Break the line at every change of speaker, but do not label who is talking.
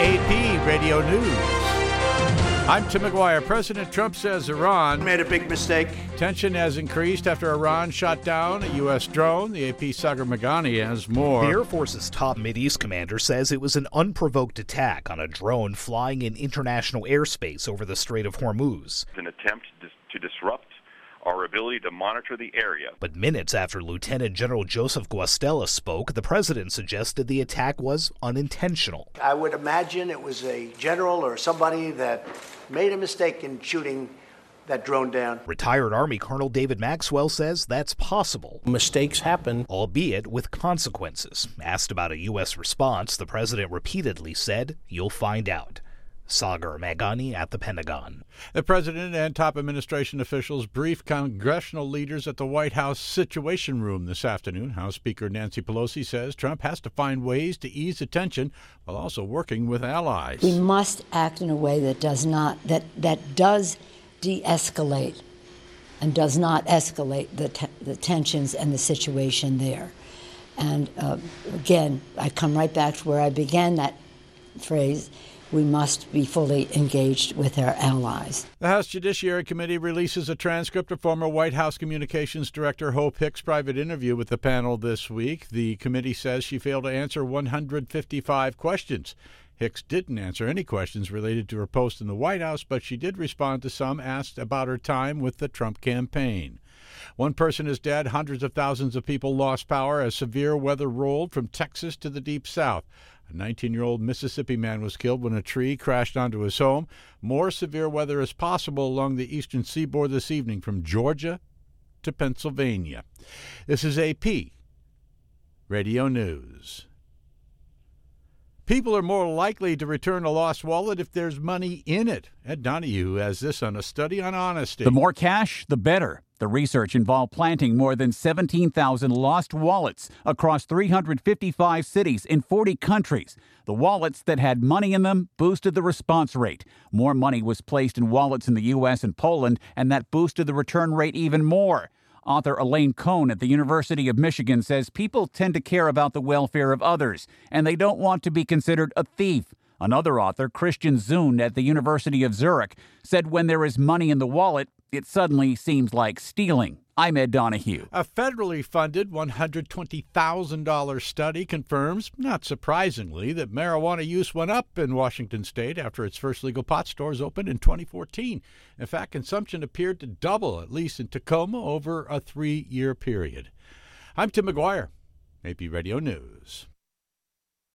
AP Radio News. I'm Tim McGuire. President Trump says Iran
made a big mistake.
Tension has increased after Iran shot down a U.S. drone. The AP's Sagar Meghani has more.
The Air Force's top Mideast commander says it was an unprovoked attack on a drone flying in international airspace over the Strait of Hormuz.
An attempt to disrupt our ability to monitor the area.
But minutes after Lieutenant General Joseph Guastella spoke, the president suggested the attack was unintentional.
I would imagine it was a general or somebody that made a mistake in shooting that drone down.
Retired Army Colonel David Maxwell says that's possible.
Mistakes happen,
albeit with consequences. Asked about a U.S. response, the president repeatedly said, "You'll find out." Sagar Meghani at the Pentagon.
The president and top administration officials briefed congressional leaders at the White House Situation Room this afternoon. House Speaker Nancy Pelosi says Trump has to find ways to ease the tension while also working with allies.
We must act in a way that does de-escalate and does not escalate the tensions and the situation there. And again, I come right back to where I began that phrase. We must be fully engaged with our allies.
The House Judiciary Committee releases a transcript of former White House Communications Director Hope Hicks' private interview with the panel this week. The committee says she failed to answer 155 questions. Hicks didn't answer any questions related to her post in the White House, but she did respond to some asked about her time with the Trump campaign. One person is dead. Hundreds of thousands of people lost power as severe weather rolled from Texas to the Deep South. A 19-year-old Mississippi man was killed when a tree crashed onto his home. More severe weather is possible along the eastern seaboard this evening from Georgia to Pennsylvania. This is AP Radio News. People are more likely to return a lost wallet if there's money in it. Ed Donahue has this on a study on honesty.
The more cash, the better. The research involved planting more than 17,000 lost wallets across 355 cities in 40 countries. The wallets that had money in them boosted the response rate. More money was placed in wallets in the U.S. and Poland, and that boosted the return rate even more. Author Elaine Cohn at the University of Michigan says people tend to care about the welfare of others, and they don't want to be considered a thief. Another author, Christian Zund at the University of Zurich, said when there is money in the wallet, it suddenly seems like stealing. I'm Ed Donahue.
A federally funded $120,000 study confirms, not surprisingly, that marijuana use went up in Washington state after its first legal pot stores opened in 2014. In fact, consumption appeared to double, at least in Tacoma, over a 3-year period. I'm Tim McGuire, AP Radio News.